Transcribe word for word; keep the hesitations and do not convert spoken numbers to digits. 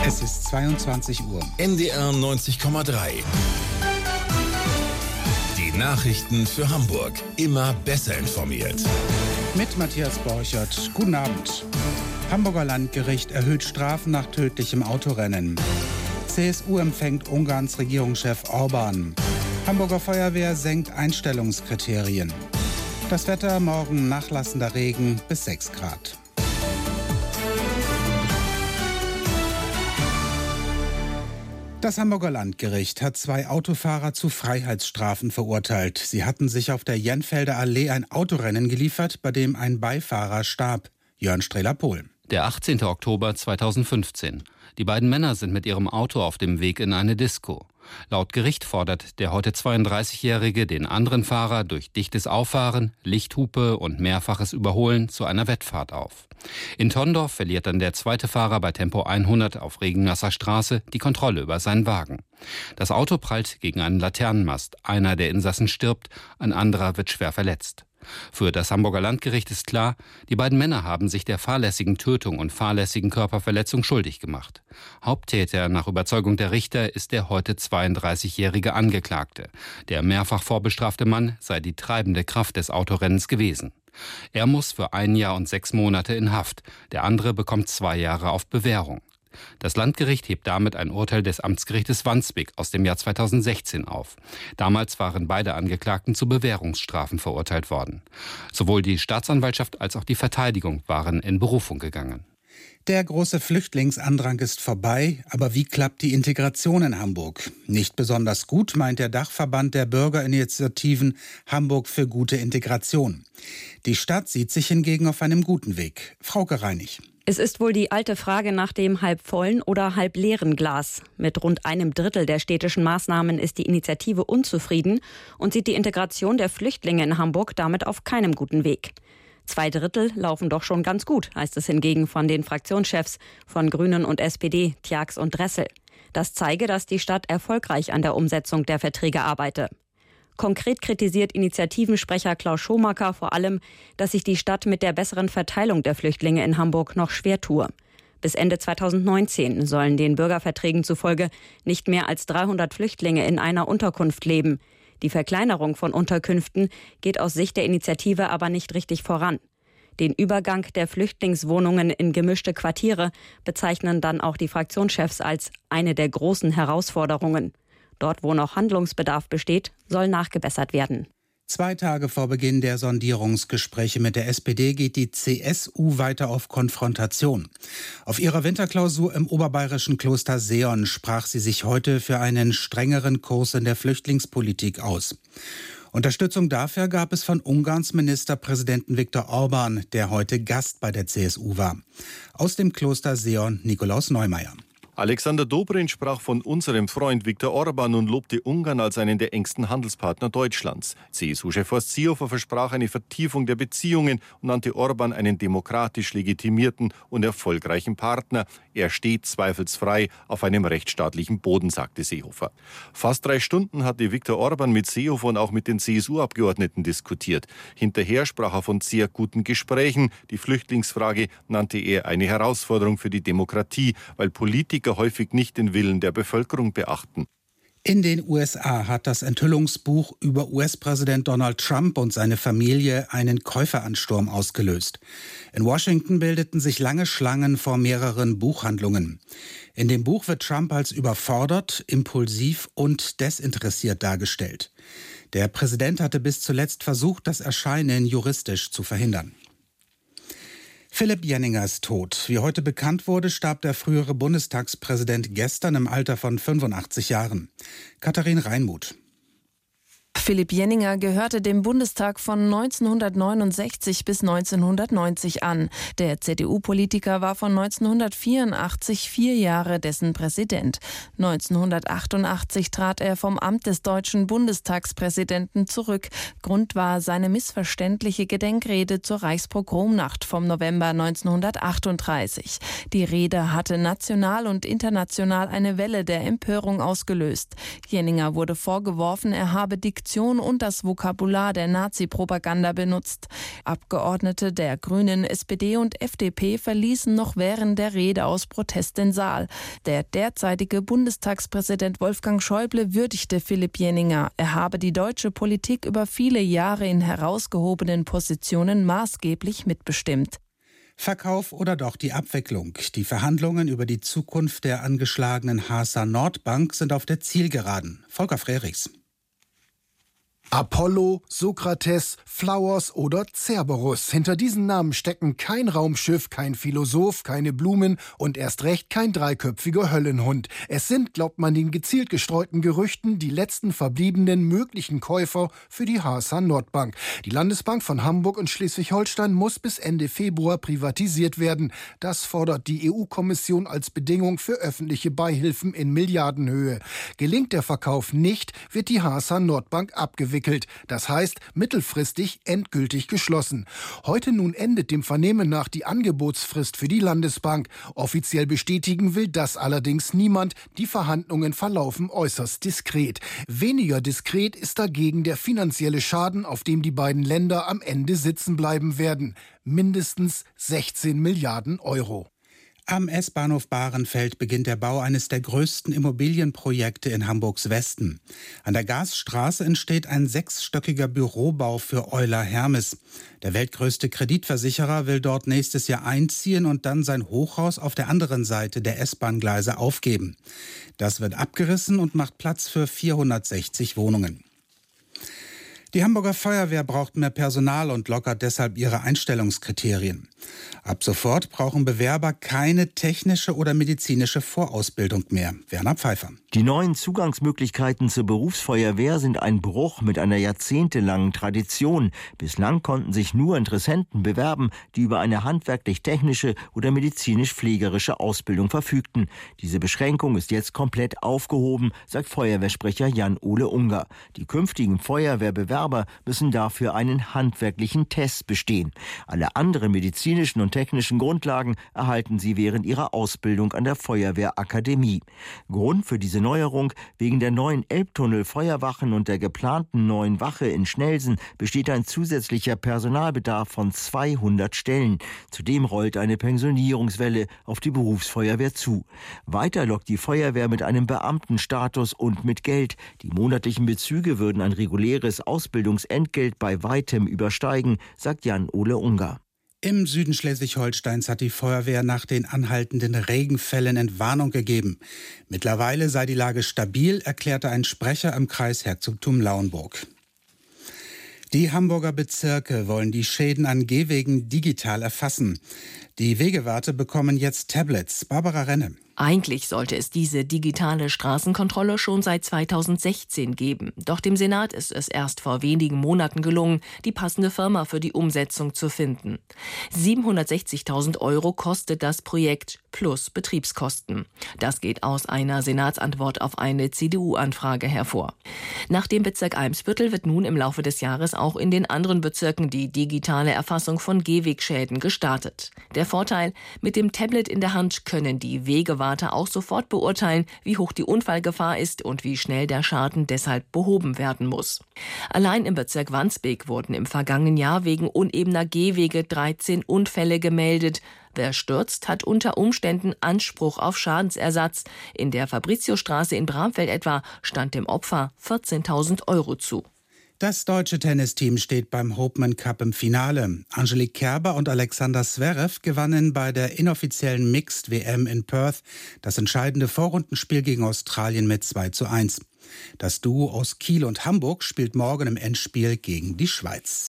Es ist zweiundzwanzig Uhr. N D R neunzig Komma drei. Die Nachrichten für Hamburg. Immer besser informiert. Mit Matthias Borchert. Guten Abend. Hamburger Landgericht erhöht Strafen nach tödlichem Autorennen. C S U empfängt Ungarns Regierungschef Orban. Hamburger Feuerwehr senkt Einstellungskriterien. Das Wetter: morgen nachlassender Regen bis sechs Grad. Das Hamburger Landgericht hat zwei Autofahrer zu Freiheitsstrafen verurteilt. Sie hatten sich auf der Jenfelder Allee ein Autorennen geliefert, bei dem ein Beifahrer starb. Jörn Strehler-Pohl. Der achtzehnten Oktober zweitausendfünfzehn. Die beiden Männer sind mit ihrem Auto auf dem Weg in eine Disco. Laut Gericht fordert der heute zweiunddreißigjährige den anderen Fahrer durch dichtes Auffahren, Lichthupe und mehrfaches Überholen zu einer Wettfahrt auf. In Tondorf verliert dann der zweite Fahrer bei Tempo hundert auf Regennasser Straße die Kontrolle über seinen Wagen. Das Auto prallt gegen einen Laternenmast. Einer der Insassen stirbt, ein anderer wird schwer verletzt. Für das Hamburger Landgericht ist klar, die beiden Männer haben sich der fahrlässigen Tötung und fahrlässigen Körperverletzung schuldig gemacht. Haupttäter nach Überzeugung der Richter ist der heute zweiunddreißigjährige Angeklagte. Der mehrfach vorbestrafte Mann sei die treibende Kraft des Autorennens gewesen. Er muss für ein Jahr und sechs Monate in Haft. Der andere bekommt zwei Jahre auf Bewährung. Das Landgericht hebt damit ein Urteil des Amtsgerichtes Wandsbek aus dem Jahr zweitausendsechzehn auf. Damals waren beide Angeklagten zu Bewährungsstrafen verurteilt worden. Sowohl die Staatsanwaltschaft als auch die Verteidigung waren in Berufung gegangen. Der große Flüchtlingsandrang ist vorbei, aber wie klappt die Integration in Hamburg? Nicht besonders gut, meint der Dachverband der Bürgerinitiativen Hamburg für gute Integration. Die Stadt sieht sich hingegen auf einem guten Weg. Frauke Reinig. Es ist wohl die alte Frage nach dem halb vollen oder halb leeren Glas. Mit rund einem Drittel der städtischen Maßnahmen ist die Initiative unzufrieden und sieht die Integration der Flüchtlinge in Hamburg damit auf keinem guten Weg. Zwei Drittel laufen doch schon ganz gut, heißt es hingegen von den Fraktionschefs von Grünen und S P D, Tjax und Dressel. Das zeige, dass die Stadt erfolgreich an der Umsetzung der Verträge arbeite. Konkret kritisiert Initiativensprecher Klaus Schomacker vor allem, dass sich die Stadt mit der besseren Verteilung der Flüchtlinge in Hamburg noch schwer tue. Bis Ende zweitausendneunzehn sollen den Bürgerverträgen zufolge nicht mehr als dreihundert Flüchtlinge in einer Unterkunft leben. Die Verkleinerung von Unterkünften geht aus Sicht der Initiative aber nicht richtig voran. Den Übergang der Flüchtlingswohnungen in gemischte Quartiere bezeichnen dann auch die Fraktionschefs als eine der großen Herausforderungen. Dort, wo noch Handlungsbedarf besteht, soll nachgebessert werden. Zwei Tage vor Beginn der Sondierungsgespräche mit der S P D geht die C S U weiter auf Konfrontation. Auf ihrer Winterklausur im oberbayerischen Kloster Seon sprach sie sich heute für einen strengeren Kurs in der Flüchtlingspolitik aus. Unterstützung dafür gab es von Ungarns Ministerpräsidenten Viktor Orban, der heute Gast bei der C S U war. Aus dem Kloster Seon Nikolaus Neumeier. Alexander Dobrin sprach von unserem Freund Viktor Orban und lobte Ungarn als einen der engsten Handelspartner Deutschlands. C S U-Chef Horst Seehofer versprach eine Vertiefung der Beziehungen und nannte Orban einen demokratisch legitimierten und erfolgreichen Partner. Er steht zweifelsfrei auf einem rechtsstaatlichen Boden, sagte Seehofer. Fast drei Stunden hatte Viktor Orban mit Seehofer und auch mit den C S U-Abgeordneten diskutiert. Hinterher sprach er von sehr guten Gesprächen. Die Flüchtlingsfrage nannte er eine Herausforderung für die Demokratie, weil Politiker häufig nicht den Willen der Bevölkerung beachten. In den U S A hat das Enthüllungsbuch über U S-Präsident Donald Trump und seine Familie einen Käuferansturm ausgelöst. In Washington bildeten sich lange Schlangen vor mehreren Buchhandlungen. In dem Buch wird Trump als überfordert, impulsiv und desinteressiert dargestellt. Der Präsident hatte bis zuletzt versucht, das Erscheinen juristisch zu verhindern. Philipp Jenninger ist tot. Wie heute bekannt wurde, starb der frühere Bundestagspräsident gestern im Alter von fünfundachtzig Jahren. Katharin Reinmuth. Philipp Jenninger gehörte dem Bundestag von neunzehnhundertneunundsechzig bis neunzehnhundertneunzig an. Der C D U-Politiker war von neunzehnhundertvierundachtzig vier Jahre dessen Präsident. neunzehnhundertachtundachtzig trat er vom Amt des deutschen Bundestagspräsidenten zurück. Grund war seine missverständliche Gedenkrede zur Reichspogromnacht vom November neunzehnhundertachtunddreißig. Die Rede hatte national und international eine Welle der Empörung ausgelöst. Jenninger wurde vorgeworfen, er habe die Fiktion und das Vokabular der Nazi-Propaganda benutzt. Abgeordnete der Grünen, S P D und F D P verließen noch während der Rede aus Protest den Saal. Der derzeitige Bundestagspräsident Wolfgang Schäuble würdigte Philipp Jenninger. Er habe die deutsche Politik über viele Jahre in herausgehobenen Positionen maßgeblich mitbestimmt. Verkauf oder doch die Abwicklung? Die Verhandlungen über die Zukunft der angeschlagenen H S A Nordbank sind auf der Zielgeraden. Volker Frerichs. Apollo, Sokrates, Flowers oder Cerberus. Hinter diesen Namen stecken kein Raumschiff, kein Philosoph, keine Blumen und erst recht kein dreiköpfiger Höllenhund. Es sind, glaubt man den gezielt gestreuten Gerüchten, die letzten verbliebenen möglichen Käufer für die H S A Nordbank. Die Landesbank von Hamburg und Schleswig-Holstein muss bis Ende Februar privatisiert werden. Das fordert die E U-Kommission als Bedingung für öffentliche Beihilfen in Milliardenhöhe. Gelingt der Verkauf nicht, wird die H S A Nordbank abgewickelt. Das heißt, mittelfristig endgültig geschlossen. Heute nun endet dem Vernehmen nach die Angebotsfrist für die Landesbank. Offiziell bestätigen will das allerdings niemand. Die Verhandlungen verlaufen äußerst diskret. Weniger diskret ist dagegen der finanzielle Schaden, auf dem die beiden Länder am Ende sitzen bleiben werden. Mindestens sechzehn Milliarden Euro. Am S-Bahnhof Bahrenfeld beginnt der Bau eines der größten Immobilienprojekte in Hamburgs Westen. An der Gasstraße entsteht ein sechsstöckiger Bürobau für Euler Hermes. Der weltgrößte Kreditversicherer will dort nächstes Jahr einziehen und dann sein Hochhaus auf der anderen Seite der S-Bahn-Gleise aufgeben. Das wird abgerissen und macht Platz für vierhundertsechzig Wohnungen. Die Hamburger Feuerwehr braucht mehr Personal und lockert deshalb ihre Einstellungskriterien. Ab sofort brauchen Bewerber keine technische oder medizinische Vorausbildung mehr. Werner Pfeiffer. Die neuen Zugangsmöglichkeiten zur Berufsfeuerwehr sind ein Bruch mit einer jahrzehntelangen Tradition. Bislang konnten sich nur Interessenten bewerben, die über eine handwerklich-technische oder medizinisch-pflegerische Ausbildung verfügten. Diese Beschränkung ist jetzt komplett aufgehoben, sagt Feuerwehrsprecher Jan-Ole Unger. Die künftigen Feuerwehrbewerber müssen dafür einen handwerklichen Test bestehen. Alle anderen medizinischen und technischen Grundlagen erhalten sie während ihrer Ausbildung an der Feuerwehrakademie. Grund für diese Neuerung: wegen der neuen Elbtunnel-Feuerwachen und der geplanten neuen Wache in Schnelsen besteht ein zusätzlicher Personalbedarf von zweihundert Stellen. Zudem rollt eine Pensionierungswelle auf die Berufsfeuerwehr zu. Weiter lockt die Feuerwehr mit einem Beamtenstatus und mit Geld. Die monatlichen Bezüge würden ein reguläres Ausbildungsentgelt bei weitem übersteigen, sagt Jan-Ole Unger. Im Süden Schleswig-Holsteins hat die Feuerwehr nach den anhaltenden Regenfällen Entwarnung gegeben. Mittlerweile sei die Lage stabil, erklärte ein Sprecher im Kreis Herzogtum Lauenburg. Die Hamburger Bezirke wollen die Schäden an Gehwegen digital erfassen. Die Wegewarte bekommen jetzt Tablets. Barbara Renne. Eigentlich sollte es diese digitale Straßenkontrolle schon seit zweitausendsechzehn geben. Doch dem Senat ist es erst vor wenigen Monaten gelungen, die passende Firma für die Umsetzung zu finden. siebenhundertsechzigtausend Euro kostet das Projekt plus Betriebskosten. Das geht aus einer Senatsantwort auf eine C D U-Anfrage hervor. Nach dem Bezirk Eimsbüttel wird nun im Laufe des Jahres auch in den anderen Bezirken die digitale Erfassung von Gehwegschäden gestartet. Der Vorteil: mit dem Tablet in der Hand können die Wegewarte auch sofort beurteilen, wie hoch die Unfallgefahr ist und wie schnell der Schaden deshalb behoben werden muss. Allein im Bezirk Wandsbek wurden im vergangenen Jahr wegen unebener Gehwege dreizehn Unfälle gemeldet. Wer stürzt, hat unter Umständen Anspruch auf Schadensersatz. In der Fabriciusstraße in Bramfeld etwa stand dem Opfer vierzehntausend Euro zu. Das deutsche Tennisteam steht beim Hopman Cup im Finale. Angelique Kerber und Alexander Zverev gewannen bei der inoffiziellen Mixed-W M in Perth das entscheidende Vorrundenspiel gegen Australien mit zwei zu eins. Das Duo aus Kiel und Hamburg spielt morgen im Endspiel gegen die Schweiz.